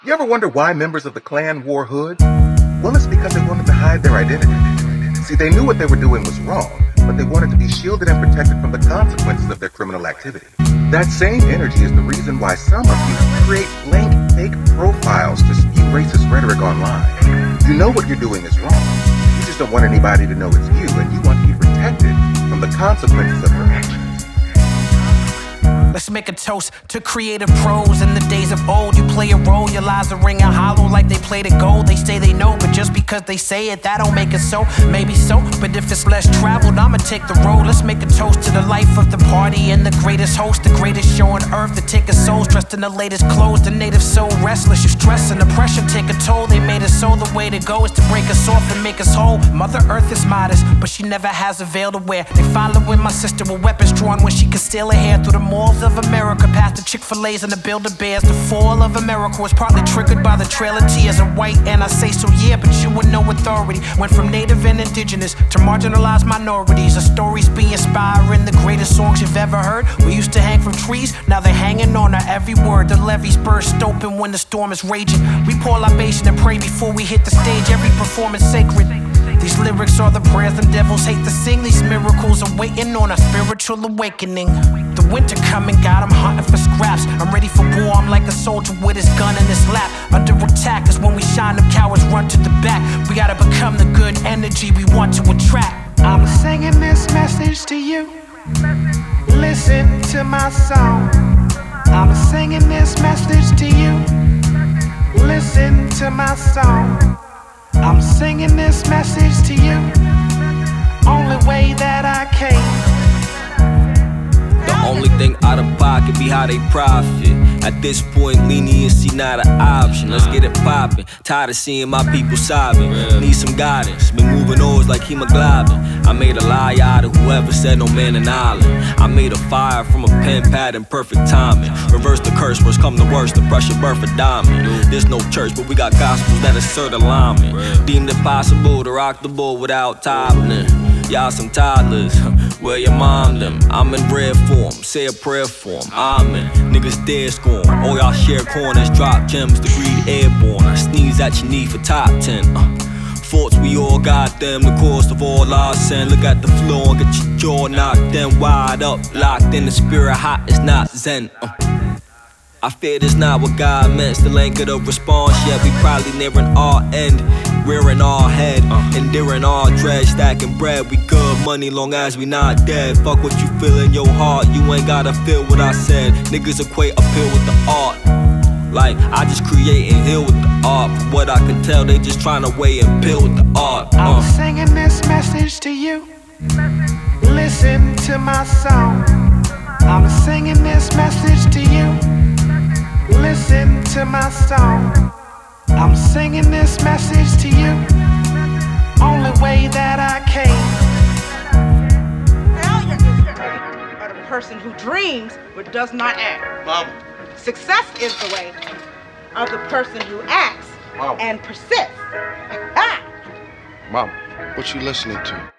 You ever wonder why members of the Klan wore hoods? Well, it's because they wanted to hide their identity. See, they knew what they were doing was wrong, but they wanted to be shielded and protected from the consequences of their criminal activity. That same energy is the reason why some of you create blank, fake profiles to spew racist rhetoric online. You know what you're doing is wrong. You just don't want anybody to know it's you, and you want to be protected from the consequences of your actions. Let's make a toast to creative pros. In the days of old, you play a role, your lies are ringing hollow like they played it gold. They say they know, but just because they say it, that don't make it so. Maybe so, but if it's less traveled, I'ma take the road. Let's make a toast to the life of the party and the greatest host, the greatest show on earth. The ticket souls dressed in the latest clothes. The native so restless, your stress and oppression take a toll. They made us so, the way to go is to break us off and make us whole. Mother Earth is modest, but she never has a veil to wear. They following my sister with weapons drawn when she can steal her hair through the malls of America, past the Chick-fil-A's and the Build-A-Bears. The fall of America was partly triggered by the Trail of Tears. I'm white and I say so, yeah, but you with no authority. Went from native and indigenous to marginalized minorities. The stories be inspiring, the greatest songs you've ever heard. We used to hang from trees, now they're hanging on our every word. The levees burst open when the storm is raging. We pour libation and pray before we hit the stage. Every performance sacred. These lyrics are the prayers them devils hate to sing. These miracles are waiting on a spiritual awakening. The winter coming, God, I'm hunting for scraps. I'm ready for war, I'm like a soldier with his gun in his lap. Under attack is when we shine, them cowards run to the back. We gotta become the good energy we want to attract. I'm singing this message to you. Listen to my song. I'm singing this message to you. Listen to my song. I'm singing this message to you. Only way that I can. The only thing out of pocket be how they profit. At this point, leniency not an option. Let's get it poppin'. Tired of seeing my people sobbing. Need some guidance. Been moving always like hemoglobin. I made a lie out of whoever said no man an island. I made a fire from a pen pad in perfect timing. Reverse the curse, worst come to worst. The pressure birth a diamond. There's no church, but we got gospels that assert alignment. Deemed it possible to rock the bull without toppling. Y'all some toddlers, where your mom them? I'm in red form, say a prayer for 'em. I'm in, niggas dead scorn. All y'all share corners, drop gems, the greed airborne. I sneeze at your knee for top 10. Faults, we all got them, the cost of all our sin. Look at the floor and get your jaw knocked in. Wide up, locked in the spirit, hot, it's not zen. I fear this not what God meant. Still ain't get a response yet. We probably nearing our end, rearing our head, enduring our dread, stacking bread. We good money long as we not dead. Fuck what you feel in your heart. You ain't gotta feel what I said. Niggas equate appeal with the art. Like I just create and heal with the art. From what I can tell, they just tryna weigh and peel with the art. I'm singing this message to you. Listen to my song. I'm singing this message to you. Listen to my song. I'm singing this message to you. Only way that I can. Failure is the person who dreams but does not act. Mom. Success is the way of the person who acts Mom. and persists. Mom, what you listening to?